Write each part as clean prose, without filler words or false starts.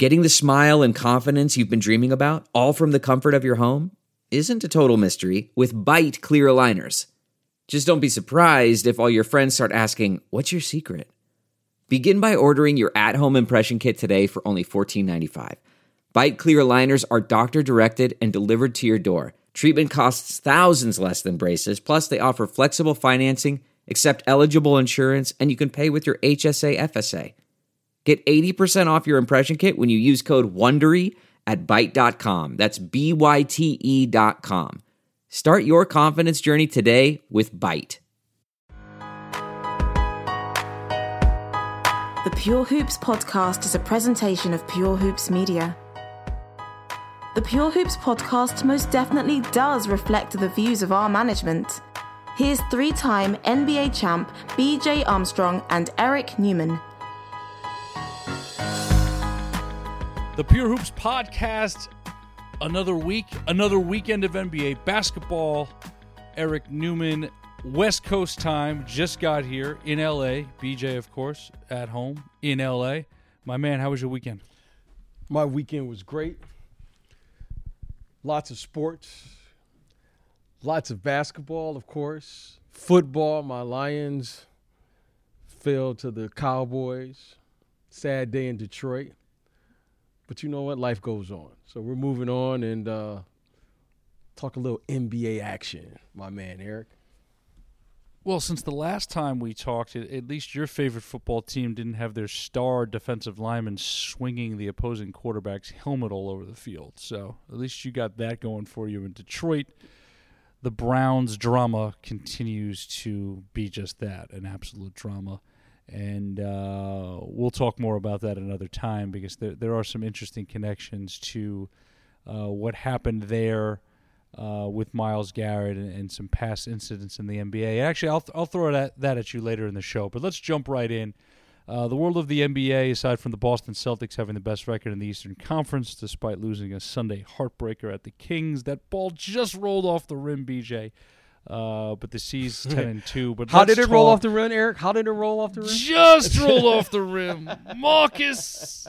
Getting the smile and confidence you've been dreaming about, all from the comfort of your home, isn't a total mystery with Byte clear aligners. Just don't be surprised if all your friends start asking, "What's your secret?" Begin by ordering your at-home impression kit today for only $14.95. Byte clear aligners are doctor-directed and delivered to your door. Treatment costs thousands less than braces, plus they offer flexible financing, accept eligible insurance, and you can pay with your HSA FSA. Get 80% off your impression kit when you use code WONDERY at Byte.com. That's BYTE.com. Start your confidence journey today with Byte. The Pure Hoops podcast is a presentation of Pure Hoops Media. The Pure Hoops podcast most definitely does reflect the views of our management. Here's three-time NBA champ BJ Armstrong and Eric Newman. The Pure Hoops podcast, another week, another weekend of NBA basketball. Eric Newman, West Coast time, just got here in LA. BJ, of course, at home in LA. My man, how was your weekend? My weekend was great. Lots of sports. Lots of basketball, of course. Football, my Lions fell to the Cowboys. Sad day in Detroit. But you know what? Life goes on. So we're moving on and talk a little NBA action, my man, Eric. Well, since the last time we talked, at least your favorite football team didn't have their star defensive lineman swinging the opposing quarterback's helmet all over the field. So at least you got that going for you in Detroit. The Browns drama continues to be just that, an absolute drama. And we'll talk more about that another time because there are some interesting connections to what happened there with Myles Garrett and some past incidents in the NBA. Actually, I'll throw that at you later in the show. But let's jump right in. The world of the NBA, aside from the Boston Celtics having the best record in the Eastern Conference, despite losing a Sunday heartbreaker at the Kings, that ball just rolled off the rim, BJ. But the C's 10-2. But how did it roll off the rim, Eric? How did it roll off the rim? Just rolled off the rim. Marcus.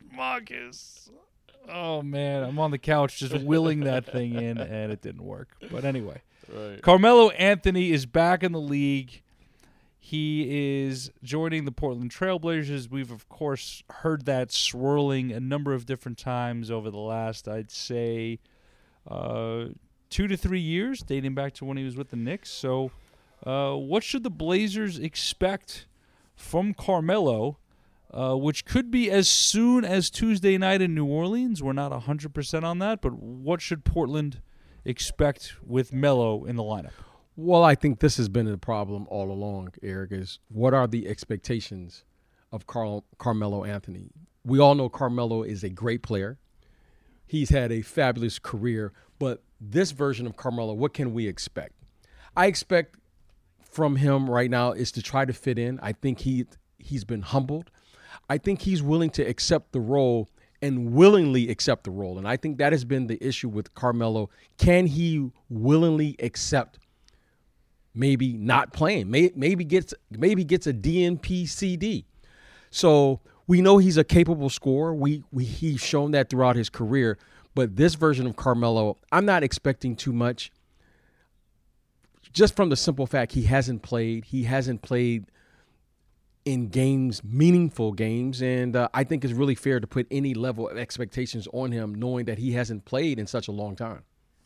Oh, man. I'm on the couch just willing that thing in, and it didn't work. But anyway, right. Carmelo Anthony is back in the league. He is joining the Portland Trailblazers. We've, of course, heard that swirling a number of different times over the last, I'd say, 2 to 3 years, dating back to when he was with the Knicks. So what should the Blazers expect from Carmelo, which could be as soon as Tuesday night in New Orleans? We're not 100% on that, but what should Portland expect with Melo in the lineup? Well, I think this has been the problem all along, Eric, is what are the expectations of Carmelo Anthony? We all know Carmelo is a great player. He's had a fabulous career, but this version of Carmelo, what can we expect? I expect from him right now is to try to fit in. I think he's been humbled. I think he's willing to accept the role and willingly accept the role. And I think that has been the issue with Carmelo. Can he willingly accept maybe not playing? Maybe gets a DNP CD. So we know he's a capable scorer. He's shown that throughout his career. But this version of Carmelo, I'm not expecting too much. Just from the simple fact he hasn't played. He hasn't played in games, meaningful games. And I think it's really fair to put any level of expectations on him knowing that he hasn't played in such a long time.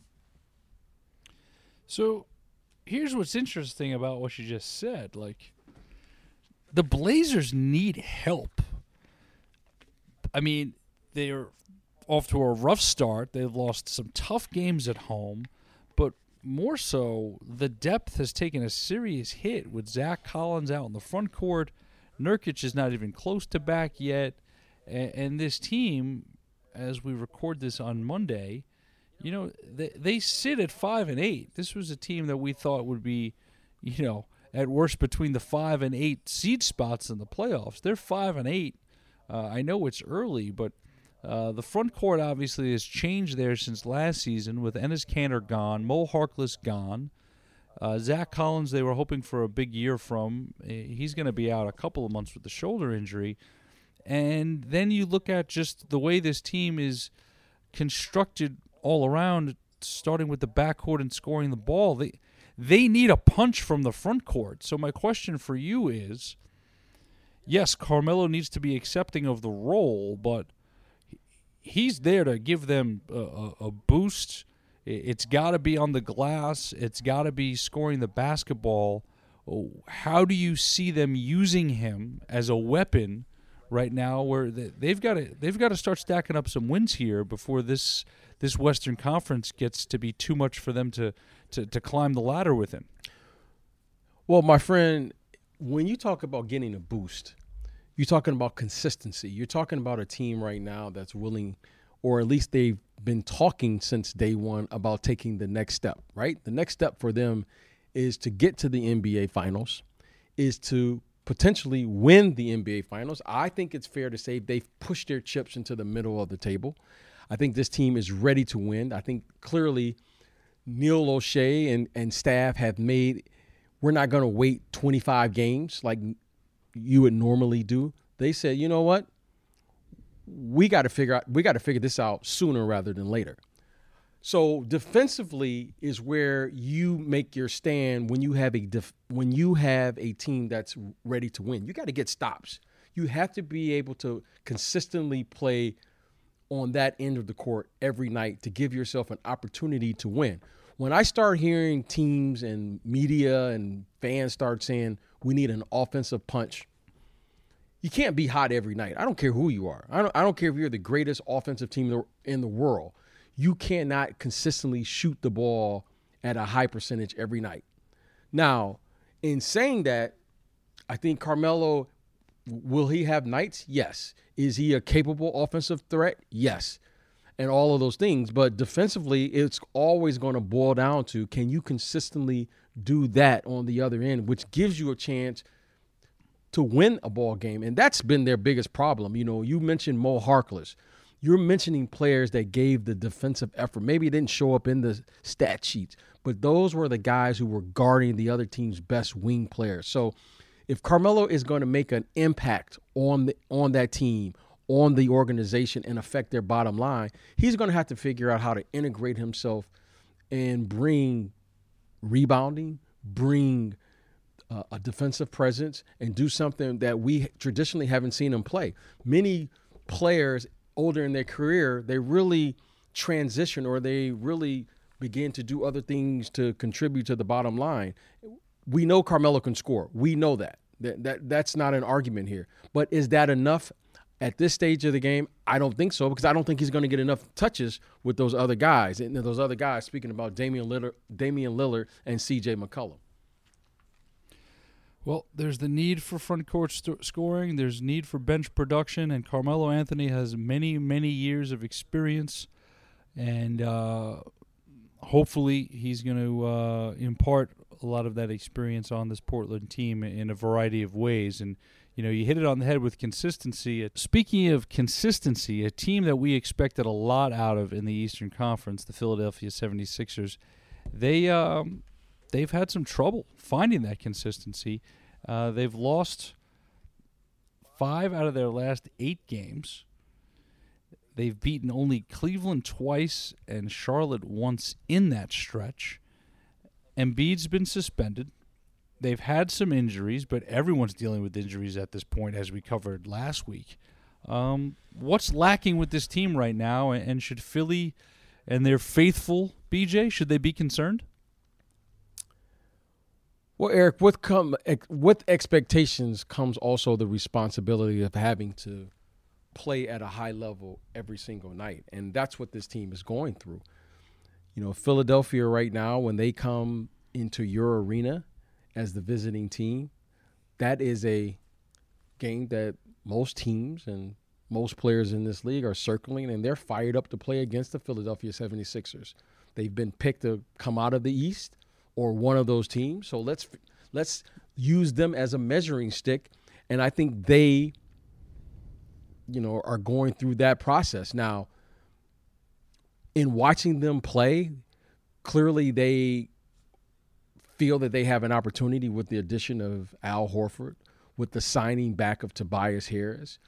So here's what's interesting about what you just said. Like, the Blazers need help. I mean, they're off to a rough start. They've lost some tough games at home, but more so, the depth has taken a serious hit with Zach Collins out in the front court. Nurkic is not even close to back yet. And this team, as we record this on Monday, you know, they sit at 5-8. This was a team that we thought would be, you know, at worst between the 5 and 8 seed spots in the playoffs. They're 5-8. I know it's early, but the front court obviously has changed there since last season with Enes Kanter gone, Mo Harkless gone. Zach Collins, they were hoping for a big year from. He's going to be out a couple of months with the shoulder injury. And then you look at just the way this team is constructed all around, starting with the backcourt and scoring the ball. They need a punch from the front court. So my question for you is, yes, Carmelo needs to be accepting of the role, but he's there to give them a boost. It's got to be on the glass. It's got to be scoring the basketball. How do you see them using him as a weapon right now, where they've got to start stacking up some wins here before this Western Conference gets to be too much for them to climb the ladder with him? Well, my friend, when you talk about getting a boost, you're talking about consistency. You're talking about a team right now that's willing, or at least they've been talking since day one about taking the next step, right? The next step for them is to get to the NBA Finals, is to potentially win the NBA Finals. I think it's fair to say they've pushed their chips into the middle of the table. I think this team is ready to win. I think clearly Neil O'Shea and staff have made, we're not going to wait 25 games like you would normally do. They said, you know what? We got to figure this out sooner rather than later. So defensively is where you make your stand when you have a team that's ready to win. You got to get stops. You have to be able to consistently play on that end of the court every night to give yourself an opportunity to win. When I start hearing teams and media and fans start saying we need an offensive punch, you can't be hot every night. I don't care who you are. I don't care if you're the greatest offensive team in the world. You cannot consistently shoot the ball at a high percentage every night. Now, in saying that, I think Carmelo, will he have nights? Yes. Is he a capable offensive threat? Yes. And all of those things. But defensively, it's always going to boil down to, can you consistently do that on the other end, which gives you a chance to win a ball game. And that's been their biggest problem. You know, you mentioned Mo Harkless. You're mentioning players that gave the defensive effort. Maybe it didn't show up in the stat sheets, but those were the guys who were guarding the other team's best wing players. So if Carmelo is going to make an impact on that team, on the organization, and affect their bottom line, he's going to have to figure out how to integrate himself and bring rebounding, bring a defensive presence, and do something that we traditionally haven't seen him play. Many players older in their career, they really transition, or they really begin to do other things to contribute to the bottom line. We know Carmelo can score. We know that. That's not an argument here. But is that enough at this stage of the game? I don't think so, because I don't think he's going to get enough touches with those other guys. And those other guys, speaking about Damian Lillard and CJ McCollum. Well, there's the need for front court scoring. There's need for bench production, and Carmelo Anthony has many, many years of experience, and hopefully he's going to impart a lot of that experience on this Portland team in a variety of ways. And, you know, you hit it on the head with consistency. Speaking of consistency, a team that we expected a lot out of in the Eastern Conference, the Philadelphia 76ers, they've had some trouble finding that consistency. They've lost 5 out of their last 8 games. They've beaten only Cleveland twice and Charlotte once in that stretch. Embiid's been suspended. They've had some injuries, but everyone's dealing with injuries at this point, as we covered last week. What's lacking with this team right now, and should Philly and their faithful, BJ, should they be concerned? Well, Eric, with expectations comes also the responsibility of having to play at a high level every single night, and that's what this team is going through. You know, Philadelphia right now, when they come into your arena as the visiting team, that is a game that most teams and most players in this league are circling, and they're fired up to play against the Philadelphia 76ers. They've been picked to come out of the East or one of those teams. So let's use them as a measuring stick. And I think they, are going through that process. Now, in watching them play, clearly they feel that they have an opportunity with the addition of Al Horford, with the signing back of Tobias Harris.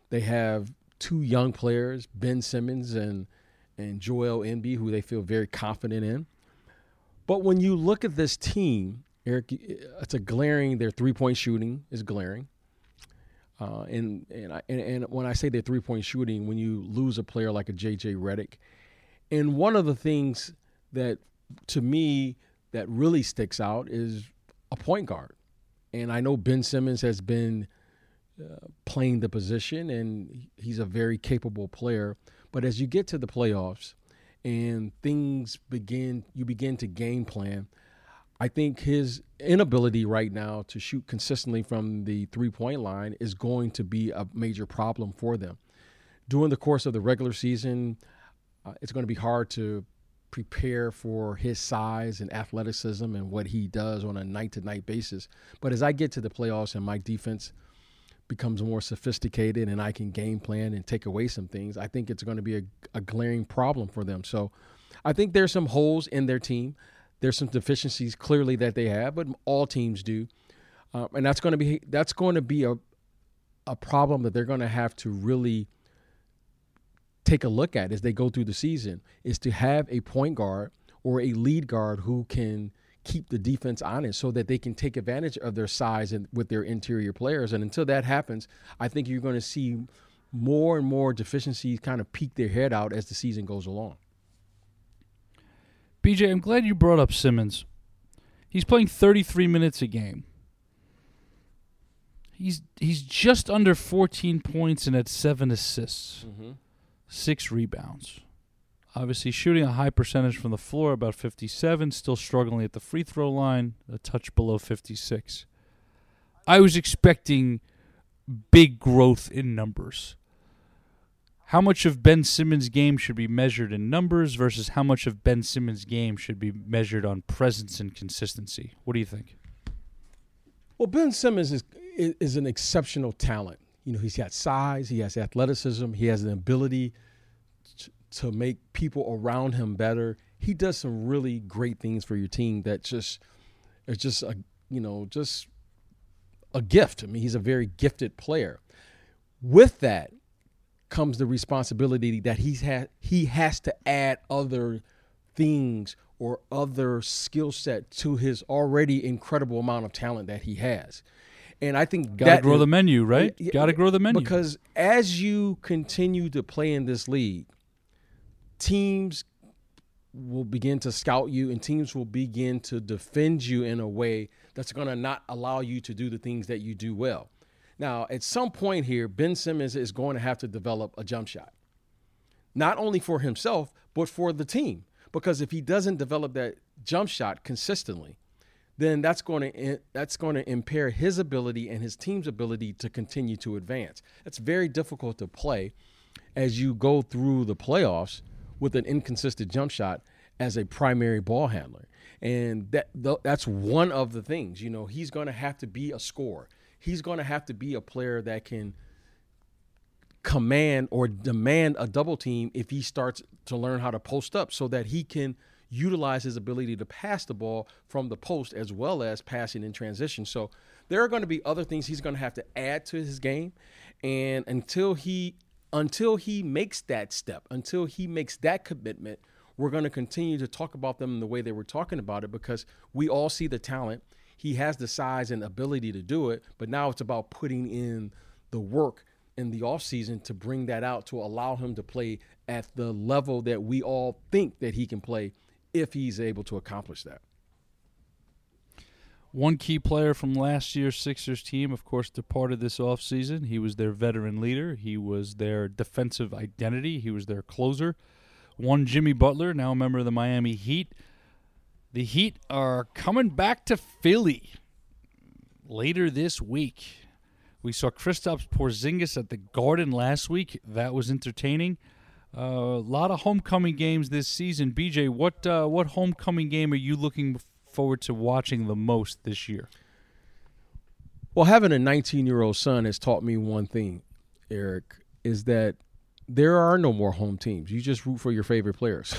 They have two young players, Ben Simmons and Joel Embiid, who they feel very confident in. But when you look at this team, Eric, their three-point shooting is glaring. And when I say their three-point shooting, when you lose a player like a J.J. Redick, and one of the things that, to me, that really sticks out is a point guard. And I know Ben Simmons has been playing the position, and he's a very capable player. But as you get to the playoffs and you begin to game plan, I think his inability right now to shoot consistently from the three-point line is going to be a major problem for them. During the course of the regular season, it's going to be hard to prepare for his size and athleticism and what he does on a night-to-night basis. But as I get to the playoffs and my defense becomes more sophisticated and I can game plan and take away some things, I think it's going to be a glaring problem for them. So I think there's some holes in their team. There's some deficiencies clearly that they have, but all teams do. And that's going to be a problem that they're going to have to really take a look at as they go through the season, is to have a point guard or a lead guard who can keep the defense honest so that they can take advantage of their size and with their interior players. And until that happens, I think you're going to see more and more deficiencies kind of peek their head out as the season goes along. BJ, I'm glad you brought up Simmons. He's playing 33 minutes a game. He's just under 14 points and had 7 assists. 6 rebounds. Obviously shooting a high percentage from the floor, about 57, still struggling at the free throw line, a touch below 56. I was expecting big growth in numbers. How much of Ben Simmons' game should be measured in numbers versus how much of Ben Simmons' game should be measured on presence and consistency? What do you think? Well, Ben Simmons is an exceptional talent. You know, he's got size, he has athleticism, he has an ability to make people around him better. He does some really great things for your team that is just a gift. I mean, he's a very gifted player. With that comes the responsibility that he has to add other things or other skill set to his already incredible amount of talent that he has. And I think got to grow the menu, right? Got to grow the menu. Because as you continue to play in this league, teams will begin to scout you and teams will begin to defend you in a way that's going to not allow you to do the things that you do well. Now, at some point here, Ben Simmons is going to have to develop a jump shot, not only for himself, but for the team. Because if he doesn't develop that jump shot consistently, then that's going to impair his ability and his team's ability to continue to advance. It's very difficult to play as you go through the playoffs with an inconsistent jump shot as a primary ball handler. And that's one of the things. You know, he's going to have to be a scorer. He's going to have to be a player that can command or demand a double team if he starts to learn how to post up so that he can utilize his ability to pass the ball from the post as well as passing in transition. So there are going to be other things he's going to have to add to his game. And until he makes that step, until he makes that commitment, we're going to continue to talk about them in the way they were talking about it because we all see the talent. He has the size and ability to do it, but now it's about putting in the work in the offseason to bring that out, to allow him to play at the level that we all think that he can play if he's able to accomplish that. One key player from last year's Sixers team, of course, departed this offseason. He was their veteran leader. He was their defensive identity. He was their closer. One Jimmy Butler, now a member of the Miami Heat. The Heat are coming back to Philly later this week. We saw Kristaps Porzingis at the Garden last week. That was entertaining. A lot of homecoming games this season. BJ, what homecoming game are you looking forward to watching the most this year? Well, having a 19-year-old son has taught me one thing, Eric, is that there are no more home teams. You just root for your favorite players.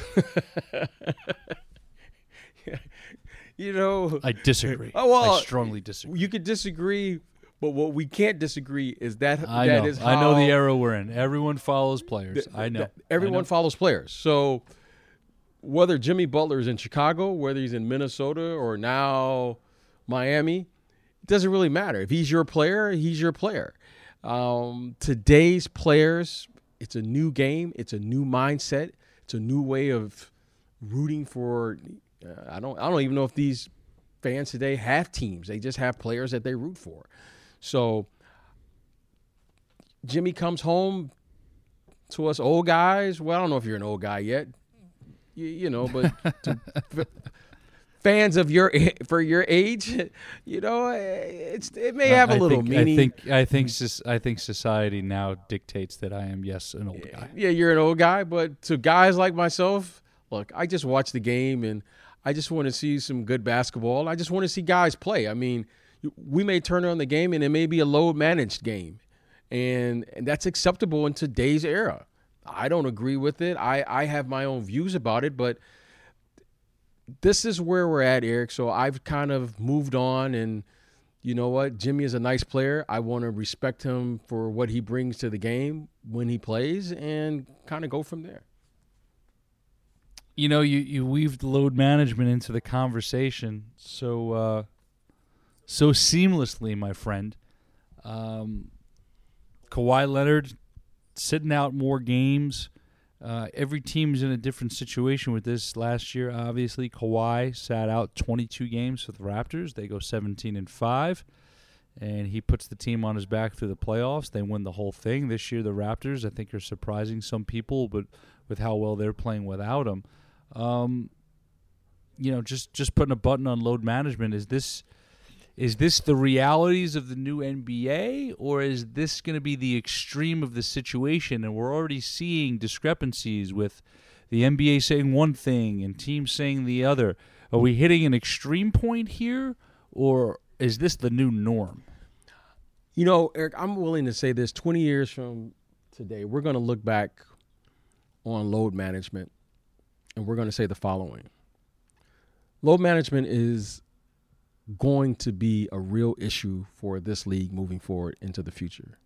You know, I disagree. Well, I strongly disagree. You could disagree, But what we can't disagree is that I that know. is how I know the era we're in. Everyone follows players. I know. Everyone follows players. So whether Jimmy Butler is in Chicago, whether he's in Minnesota or now Miami, it doesn't really matter. If he's your player, he's your player. Today's players, it's a new game. It's a new mindset. It's a new way of rooting for. I don't even know if these fans today have teams. They just have players that they root for. So Jimmy comes home to us old guys. Well, I don't know if you're an old guy yet, but fans of your age, it may have a little meaning. I think society now dictates that I am an old guy. Yeah, you're an old guy, but to guys like myself, look, I just watch the game and I just want to see some good basketball. I just want to see guys play. I mean, we may turn on the game and it may be a low-managed game, and that's acceptable in today's era. I don't agree with it. I have my own views about it, but this is where we're at, Eric. So I've kind of moved on, and you know what? Jimmy is a nice player. I want to respect him for what he brings to the game when he plays and kind of go from there. You know, you weaved load management into the conversation so seamlessly, my friend. Kawhi Leonard sitting out more games. Every team's in a different situation with this. Last year, obviously, Kawhi sat out 22 games for the Raptors. They go 17-5, and he puts the team on his back through the playoffs. They win the whole thing. This year, the Raptors, I think, are surprising some people, but with how well they're playing without him. Just putting a button on load management. Is this the realities of the new NBA, or is this going to be the extreme of the situation? And we're already seeing discrepancies with the NBA saying one thing and teams saying the other. Are we hitting an extreme point here, or is this the new norm? You know, Eric, I'm willing to say this. 20 years from today, we're going to look back on load management, and we're going to say the following. Load management is going to be a real issue for this league moving forward into the future.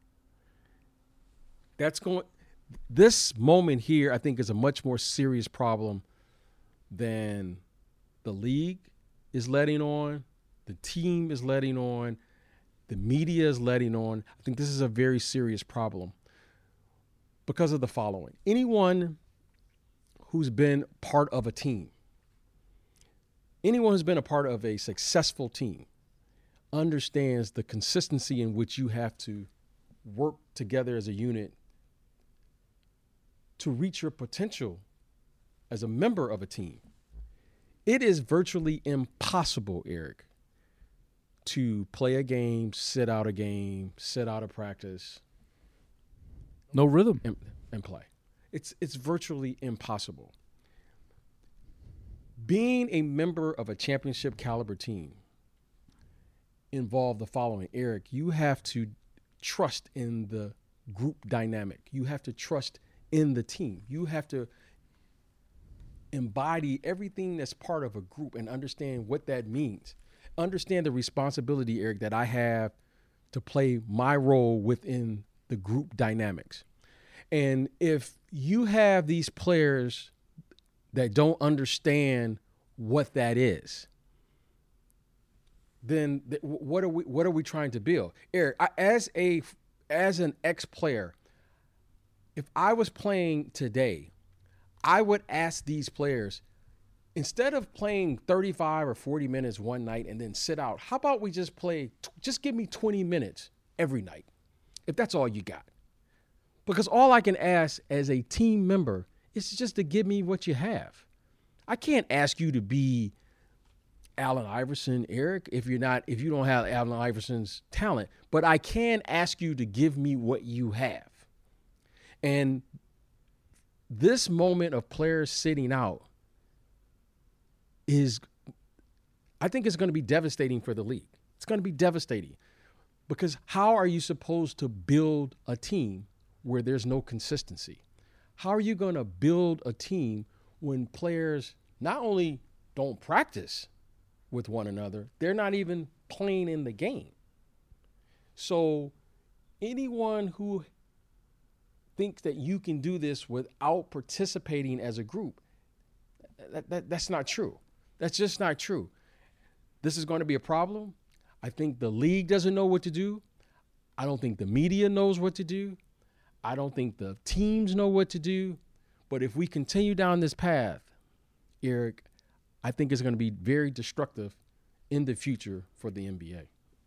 This moment here, I think, is a much more serious problem than the league is letting on, the team is letting on, the media is letting on. I think this is a very serious problem because of the following. Anyone who's been part of a team, anyone who's been a part of a successful team understands the consistency in which you have to work together as a unit to reach your potential as a member of a team. It is virtually impossible, Eric, to play a game, sit out a practice. No rhythm. And play. It's virtually impossible. Being a member of a championship caliber team involved the following. Eric, you have to trust in the group dynamic. You have to trust in the team. You have to embody everything that's part of a group and understand what that means. Understand the responsibility, Eric, that I have to play my role within the group dynamics. And if you have these players that don't understand what that is, then what are we trying to build? Eric, as an ex-player, if I was playing today, I would ask these players, instead of playing 35 or 40 minutes one night and then sit out, how about we just give me 20 minutes every night, if that's all you got? Because all I can ask as a team member is just to give me what you have. I can't ask you to be Allen Iverson, Eric, if you don't have Allen Iverson's talent, but I can ask you to give me what you have. And this moment of players sitting out I think it's going to be devastating for the league. It's going to be devastating because how are you supposed to build a team where there's no consistency? How are you going to build a team when players not only don't practice with one another, they're not even playing in the game? So anyone who thinks that you can do this without participating as a group, that's not true. That's just not true. This is going to be a problem. I think the league doesn't know what to do. I don't think the media knows what to do. I don't think the teams know what to do. But if we continue down this path, Eric, I think it's going to be very destructive in the future for the NBA.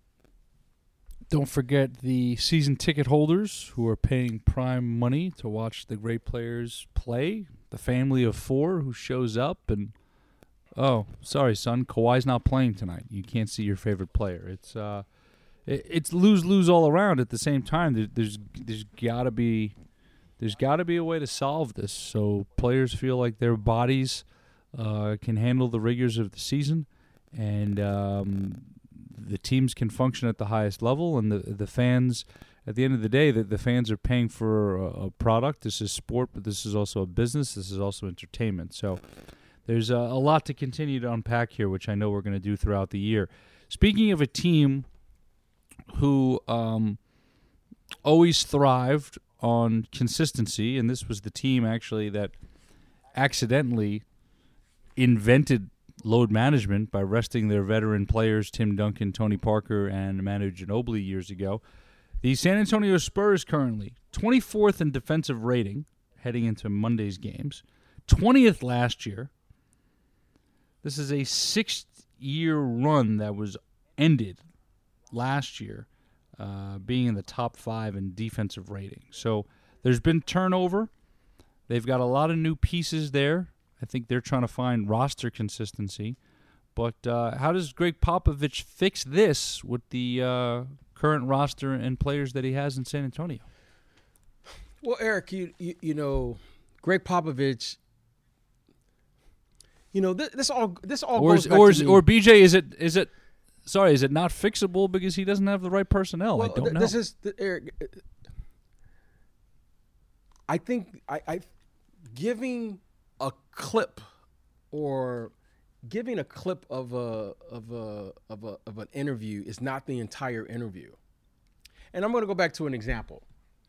Don't forget the season ticket holders who are paying prime money to watch the great players play. The family of 4 who shows up and, oh, sorry, son, Kawhi's not playing tonight. You can't see your favorite player. It's lose-lose all around. At the same time, there's got to be a way to solve this so players feel like their bodies can handle the rigors of the season, and the teams can function at the highest level, and the fans, at the end of the day, the fans are paying for a product. This is sport, but this is also a business. This is also entertainment. So there's a lot to continue to unpack here, which I know we're going to do throughout the year. Speaking of a team who always thrived on consistency, and this was the team actually that accidentally invented load management by resting their veteran players Tim Duncan, Tony Parker, and Manu Ginobili years ago. The San Antonio Spurs currently 24th in defensive rating heading into Monday's games, 20th last year. This is a 6-year run that was ended last year, being in the top 5 in defensive rating. So there's been turnover. They've got a lot of new pieces there. I think they're trying to find roster consistency. But how does Greg Popovich fix this with the current roster and players that he has in San Antonio? Well, Eric, you know, Greg Popovich, you know, this all goes back to me. Or BJ, is it not fixable because he doesn't have the right personnel? Well, I don't know. This is Eric. I think I giving a clip or giving a clip of an interview is not the entire interview. And I'm going to go back to an example.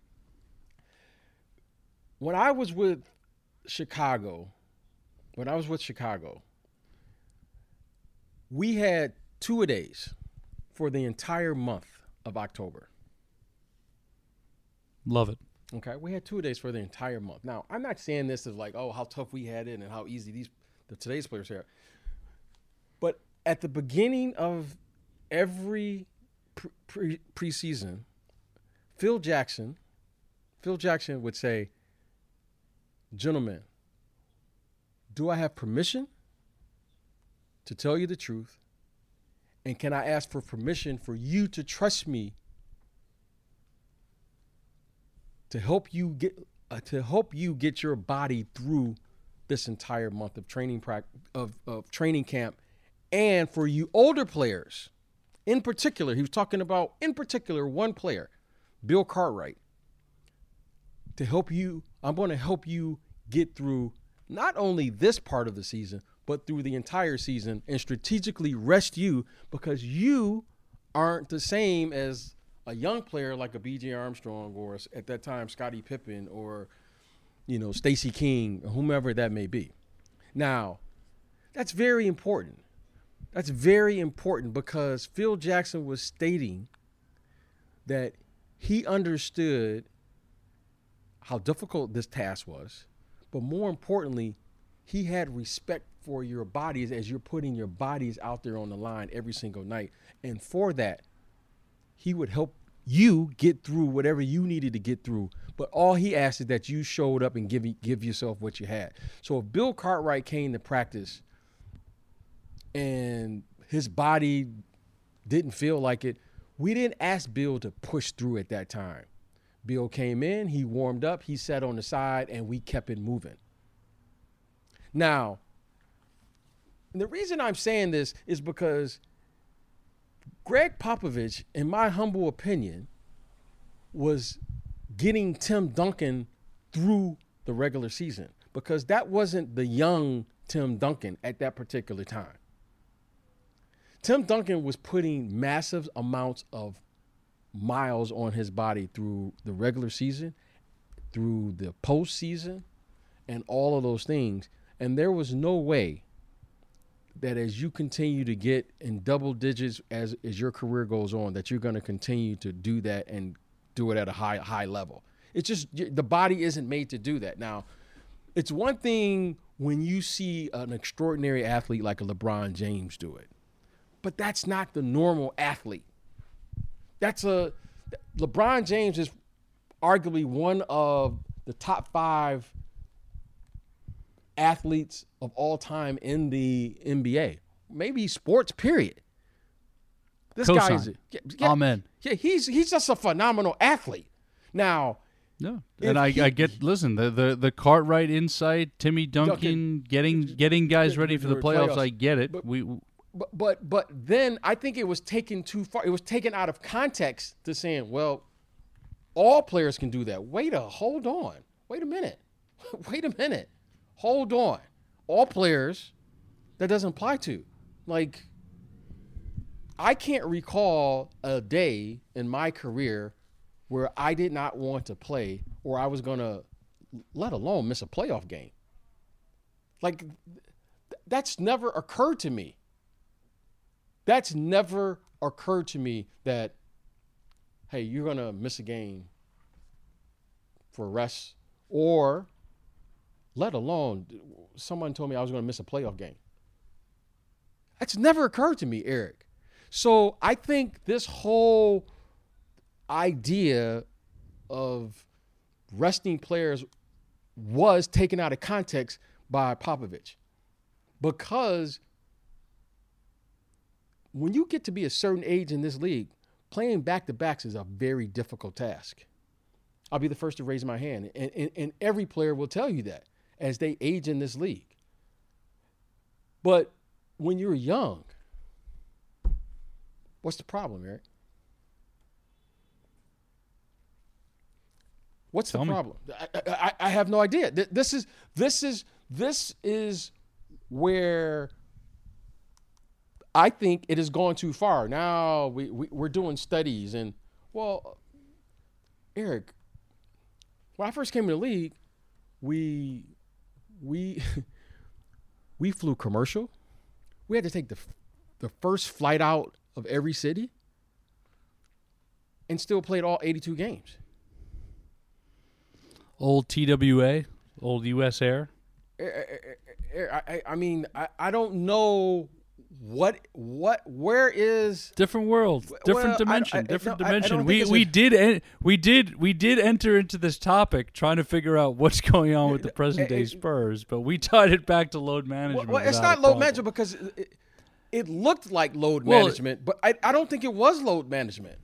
When I was with Chicago, we had 2-a-days for the entire month of October. Love it. Okay, we had 2-a-days for the entire month. Now, I'm not saying this as like, oh, how tough we had it and how easy today's players are. But at the beginning of every preseason, Phil Jackson would say, "Gentlemen, do I have permission to tell you the truth? And can I ask for permission for you to trust me to help you get your body through this entire month of training of training camp, and for you older players, in particular, he was talking about one player, Bill Cartwright, to help you. I'm going to help you get through not only this part of the season, but through the entire season, and strategically rest you because you aren't the same as a young player like a B.J. Armstrong or at that time Scottie Pippen or, you know, Stacey King or whomever that may be. Now, that's very important. That's very important because Phil Jackson was stating that he understood how difficult this task was, but more importantly, he had respect for your bodies as you're putting your bodies out there on the line every single night. And for that, he would help you get through whatever you needed to get through. But all he asked is that you showed up and give yourself what you had. So if Bill Cartwright came to practice and his body didn't feel like it, we didn't ask Bill to push through at that time. Bill came in, he warmed up, he sat on the side, and we kept it moving. Now, the reason I'm saying this is because Greg Popovich, in my humble opinion, was getting Tim Duncan through the regular season because that wasn't the young Tim Duncan at that particular time. Tim Duncan was putting massive amounts of miles on his body through the regular season, through the postseason, and all of those things. And there was no way that as you continue to get in double digits as your career goes on, that you're going to continue to do that and do it at a high level. It's just the body isn't made to do that. Now, it's one thing when you see an extraordinary athlete like a LeBron James do it, but that's not the normal athlete. LeBron James is arguably one of the top 5 athletes of all time in the NBA, maybe sports, period. This guy is amen. Yeah, he's just a phenomenal athlete. Now, no, and I get. Listen, the Cartwright insight, Timmy Duncan getting guys ready for the playoffs. I get it. But then I think it was taken too far. It was taken out of context to saying, well, all players can do that. Hold on. Wait a minute. Hold on. All players, that doesn't apply to. Like, I can't recall a day in my career where I did not want to play or I was going to, let alone miss a playoff game. Like, that's never occurred to me. That's never occurred to me that, hey, you're going to miss a game for rest, or let alone someone told me I was going to miss a playoff game. That's never occurred to me, Eric. So I think this whole idea of resting players was taken out of context by Popovich, because when you get to be a certain age in this league, playing back-to-backs is a very difficult task. I'll be the first to raise my hand, and every player will tell you that as they age in this league. But when you're young, what's the problem, Eric? What's the problem? I have no idea. This is where I think it has gone too far. Now we're doing studies, and, well, Eric, when I first came in the league, we flew commercial. We had to take the first flight out of every city and still played all 82 games. Old TWA, old US Air. I mean, I don't know where is different world, different dimension. We did enter into this topic trying to figure out what's going on with the present day Spurs, but we tied it back to load management. Well, it's not load management because it looked like load management, but I don't think it was load management.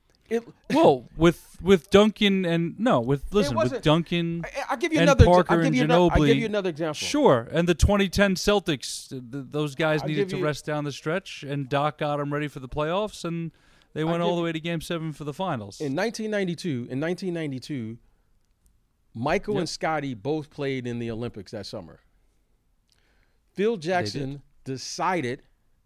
With Duncan and with Duncan I'll give you and another Parker and Ginobili. I'll give you another example. Sure, and the 2010 Celtics, those guys needed to rest down the stretch, and Doc got them ready for the playoffs, and they went all the way to Game 7 for the finals. In 1992, Michael and Scotty both played in the Olympics that summer. Phil Jackson decided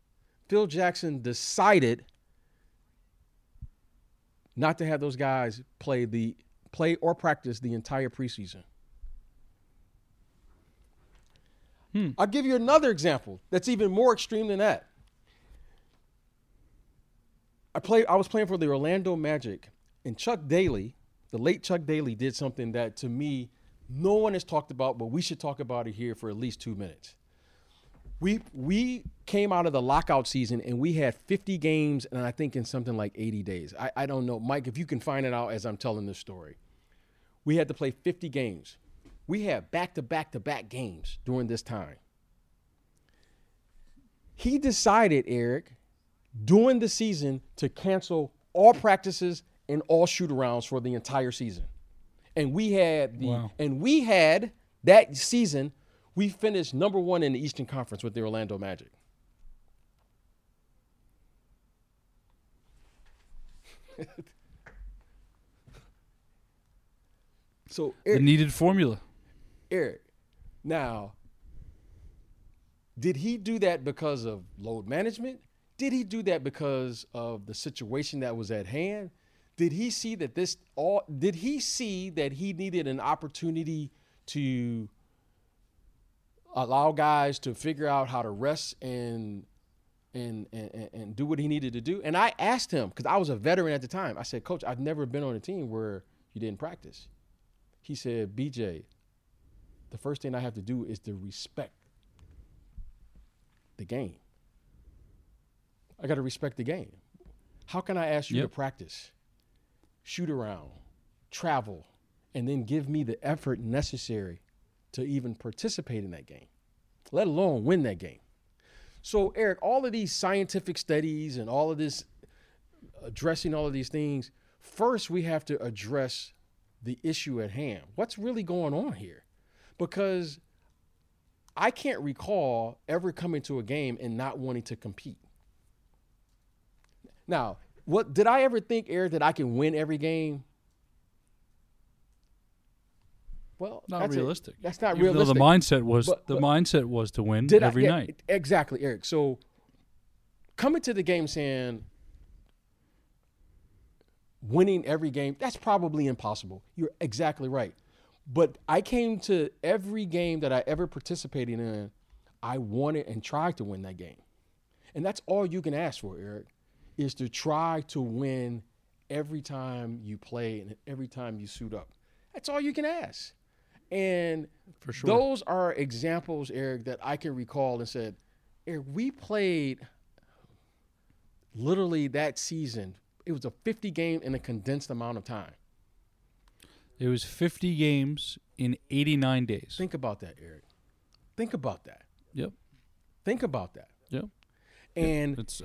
not to have those guys play or practice the entire preseason. I'll give you another example that's even more extreme than that. I was playing for the Orlando Magic, and Chuck Daly, the late Chuck Daly, did something that, to me, no one has talked about, but we should talk about it here for at least 2 minutes. We came out of the lockout season, and we had 50 games, and I think in something like 80 days. I don't know. Mike, if you can find it out as I'm telling this story. We had to play 50 games. We had back-to-back-to-back games during this time. He decided, Eric, during the season to cancel all practices and all shoot-arounds for the entire season. And we had that season, we finished number 1 in the Eastern Conference with the Orlando Magic. So Eric, the needed formula. Eric, now, did he do that because of load management? Did he do that because of the situation that was at hand? Did he see that did he see that he needed an opportunity to allow guys to figure out how to rest and do what he needed to do? And I asked him, because I was a veteran at the time. I said, Coach, I've never been on a team where you didn't practice. He said, BJ, the first thing I have to do is to respect the game. I got to respect the game. How can I ask you to practice, shoot around, travel, and then give me the effort necessary to even participate in that game, let alone win that game? So, Eric, all of these scientific studies and all of this addressing all of these things, first we have to address the issue at hand. What's really going on here? Because I can't recall ever coming to a game and not wanting to compete. Now, what did I ever think, Eric, that I can win every game? Well, not realistic. That's not Even realistic. Though the mindset was to win every night. Exactly, Eric. So coming to the game saying winning every game, that's probably impossible. You're exactly right. But I came to every game that I ever participated in, I wanted and tried to win that game. And that's all you can ask for, Eric, is to try to win every time you play and every time you suit up. That's all you can ask. And for sure, those are examples, Eric, that I can recall and said, Eric, we played literally that season. It was a 50 game in a condensed amount of time. It was 50 games in 89 days. Think about that, Eric. Think about that. Yep. Think about that. Yep. And it's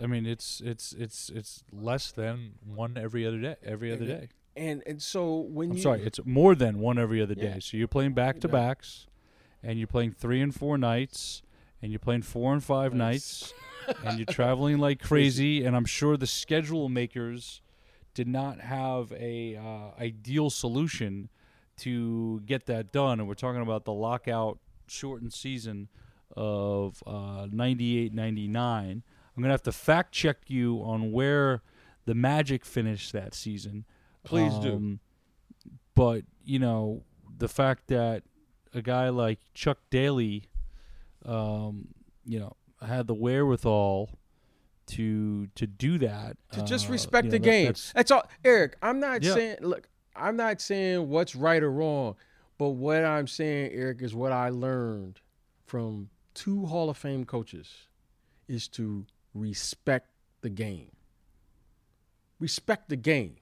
less than one every other day. And so when it's more than one every other day. So you're playing back-to-backs, and you're playing 3 and 4 nights, and you're playing 4 and 5 nights, and you're traveling like crazy. And I'm sure the schedule makers did not have a ideal solution to get that done. And we're talking about the lockout shortened season of 98-99. I'm going to have to fact check you on where the Magic finished that season. Please do. But, the fact that a guy like Chuck Daly, had the wherewithal to do that. To just respect the game. That's all. Eric, I'm not saying what's right or wrong, but what I'm saying, Eric, is what I learned from 2 Hall of Fame coaches is to respect the game. Respect the game.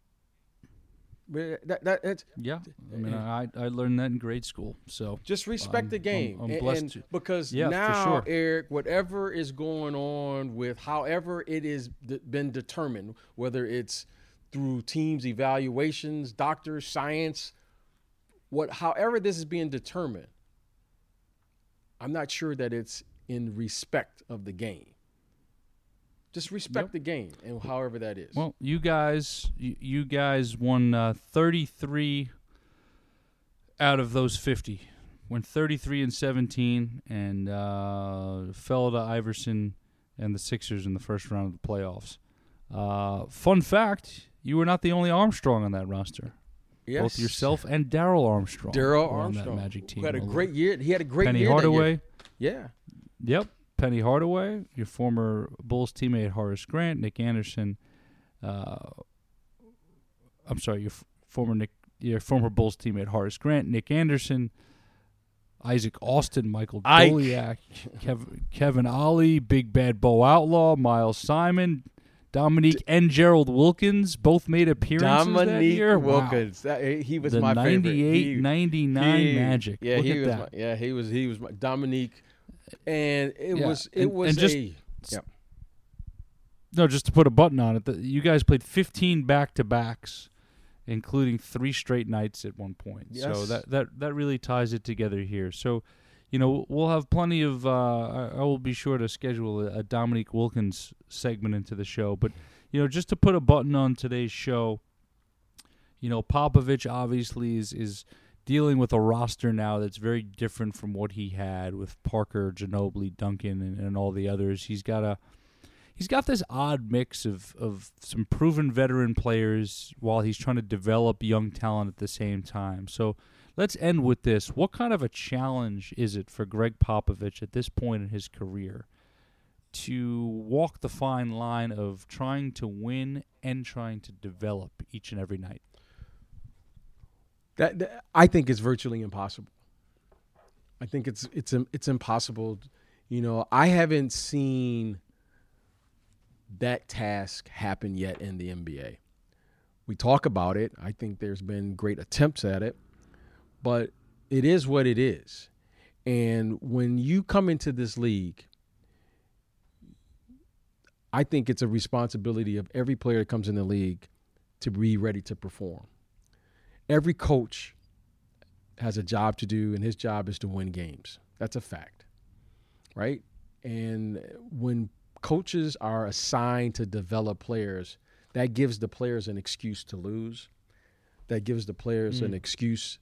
That's I learned that in grade school. So just respect the game. I'm blessed because for now, sure. Eric, whatever is going on with however it is been determined, whether it's through teams, evaluations, doctors, science, however this is being determined, I'm not sure that it's in respect of the game. Just respect the game, and however that is. Well, you guys won 33 out of those 50. Went 33-17, and fell to Iverson and the Sixers in the first round of the playoffs. Fun fact: you were not the only Armstrong on that roster. Yes. Both yourself and Daryl Armstrong. On that Magic team. Who had a great year. He had a great Penny year. Hardaway. That year. Yeah. Yep. Penny Hardaway, your former Bulls teammate Horace Grant, Nick Anderson. Your former Bulls teammate Horace Grant, Nick Anderson, Isaac Austin, Michael Doliak, Kevin Ollie, Big Bad Bo Outlaw, Miles Simon, Dominique and Gerald Wilkins both made appearances that year. Wilkins, wow. He was the my favorite. 98-99 Magic. Yeah, Look at he was my Dominique. And just to put a button on it, you guys played 15 back-to-backs, including 3 straight nights at one point. Yes. So that really ties it together here. So, we'll have plenty of. I will be sure to schedule a Dominique Wilkins segment into the show. But just to put a button on today's show, Popovich obviously is dealing with a roster now that's very different from what he had with Parker, Ginobili, Duncan, and all the others. He's got he's got this odd mix of some proven veteran players while he's trying to develop young talent at the same time. So let's end with this. What kind of a challenge is it for Greg Popovich at this point in his career to walk the fine line of trying to win and trying to develop each and every night? That I think is virtually impossible. I think it's impossible. You know, I haven't seen that task happen yet in the NBA. We talk about it. I think there's been great attempts at it, but it is what it is. And when you come into this league, I think it's a responsibility of every player that comes in the league to be ready to perform. Every coach has a job to do, and his job is to win games. That's a fact, right? And when coaches are assigned to develop players, that gives the players an excuse to lose. That gives the players an excuse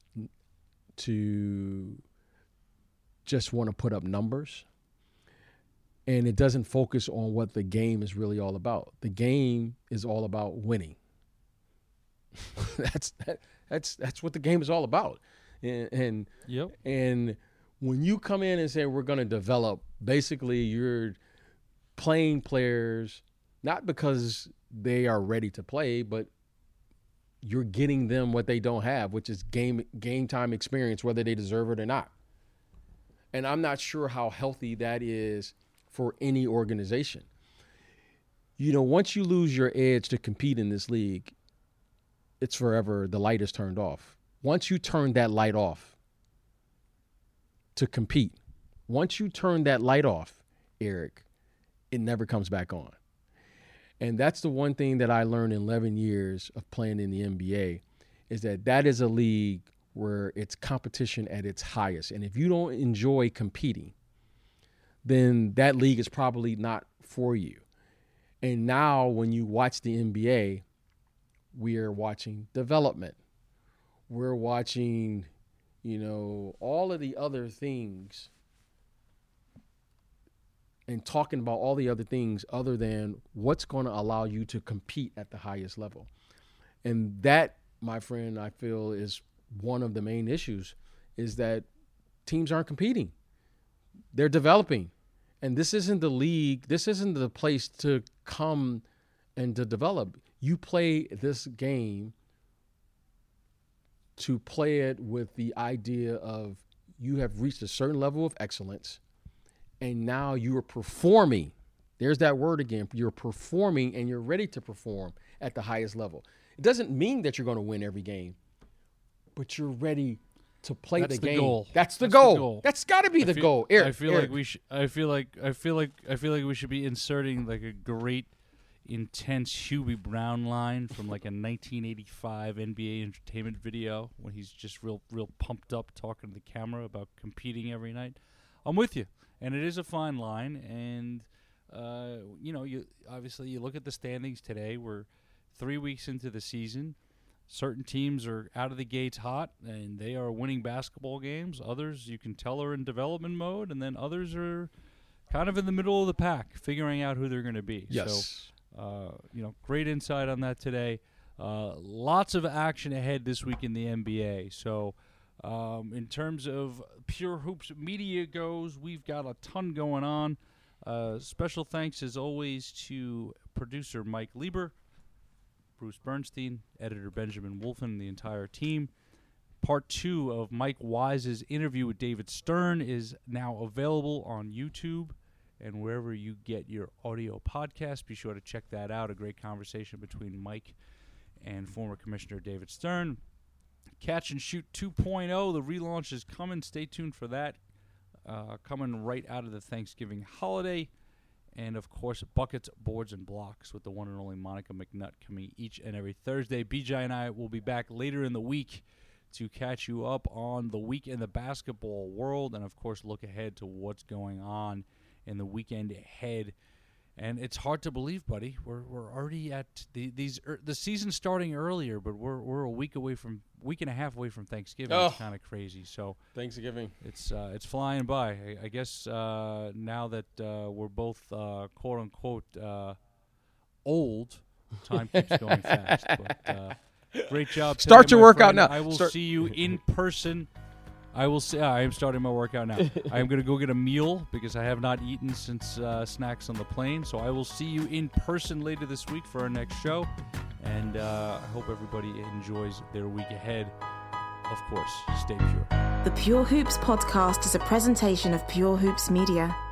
to just want to put up numbers. And it doesn't focus on what the game is really all about. The game is all about winning. That's what the game is all about. And when you come in and say we're going to develop, basically you're playing players not because they are ready to play, but you're getting them what they don't have, which is game time experience, whether they deserve it or not. And I'm not sure how healthy that is for any organization. You know, once you lose your edge to compete in this league, it's forever. The light is turned off. Once you turn that light off to compete, once you turn that light off, Eric, it never comes back on. And that's the one thing that I learned in 11 years of playing in the NBA is that is a league where it's competition at its highest. And if you don't enjoy competing, then that league is probably not for you. And now when you watch the NBA, we are watching development. We're watching, you know, all of the other things and talking about all the other things other than what's going to allow you to compete at the highest level. And that, my friend, I feel is one of the main issues is that teams aren't competing. They're developing. And this isn't the league. This isn't the place to come and to develop. You play this game to play it with the idea of you have reached a certain level of excellence and now you are performing. There's that word again. You're performing and you're ready to perform at the highest level. It doesn't mean that you're going to win every game, but you're ready to play the game. Goal. That's the goal. That's got to be the goal. Eric, I feel like we should be inserting like a great intense Hubie Brown line from like a 1985 NBA entertainment video when he's just real pumped up talking to the camera about competing every night. I'm with you, and it is a fine line. And you obviously you look at the standings today. We're 3 weeks into the season. Certain teams are out of the gates hot, and they are winning basketball games. Others, you can tell, are in development mode, and then others are kind of in the middle of the pack, figuring out who they're going to be. Yes. So, great insight on that today. Lots of action ahead this week in the NBA. So, in terms of Pure Hoops Media goes, we've got a ton going on. Special thanks, as always, to producer Mike Lieber, Bruce Bernstein, editor Benjamin Wolfen, and the entire team. Part 2 of Mike Wise's interview with David Stern is now available on YouTube and wherever you get your audio podcast. Be sure to check that out. A great conversation between Mike and former Commissioner David Stern. Catch and Shoot 2.0, the relaunch is coming. Stay tuned for that. Coming right out of the Thanksgiving holiday. And, of course, Buckets, Boards, and Blocks with the one and only Monica McNutt coming each and every Thursday. BJ and I will be back later in the week to catch you up on the week in the basketball world and, of course, look ahead to what's going on in the weekend ahead And it's hard to believe, buddy. We're already at the season starting earlier, but we're a week and a half away from Thanksgiving. Oh. It's kind of crazy. So Thanksgiving. it's flying by. I guess now that we're both quote unquote old, time keeps going fast. But great job. Start today, your my workout friend. now. I will see you in person. I will say I am starting my workout now. I am going to go get a meal because I have not eaten since snacks on the plane. So I will see you in person later this week for our next show. And I hope everybody enjoys their week ahead. Of course, stay pure. The Pure Hoops podcast is a presentation of Pure Hoops Media.